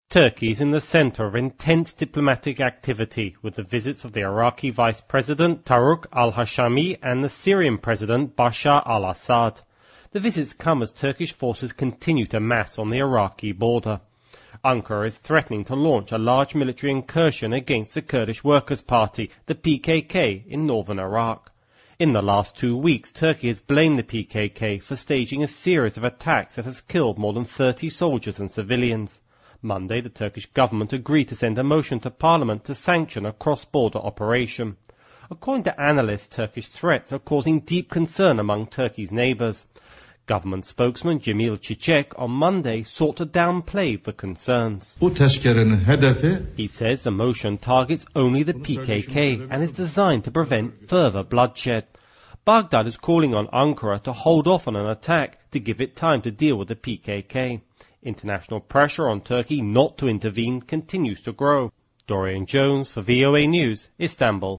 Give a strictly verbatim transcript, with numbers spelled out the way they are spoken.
Turkey is in the centre of intense diplomatic activity, with the visits of the Iraqi Vice President Taruk al-Hashami and the Syrian President Bashar al-Assad. The visits come as Turkish forces continue to mass on the Iraqi border. Ankara is threatening to launch a large military incursion against the Kurdish Workers' Party, the P K K, in northern Iraq. In the last two weeks, Turkey has blamed the P K K for staging a series of attacks that has killed more than thirty soldiers and civilians. Monday, the Turkish government agreed to send a motion to Parliament to sanction a cross-border operation. According to analysts, Turkish threats are causing deep concern among Turkey's neighbours. Government spokesman Cemil Çiçek on Monday sought to downplay the concerns. He says the motion targets only the P K K and is designed to prevent further bloodshed. Baghdad is calling on Ankara to hold off on an attack to give it time to deal with the P K K. International pressure on Turkey not to intervene continues to grow. Dorian Jones for V O A News, Istanbul.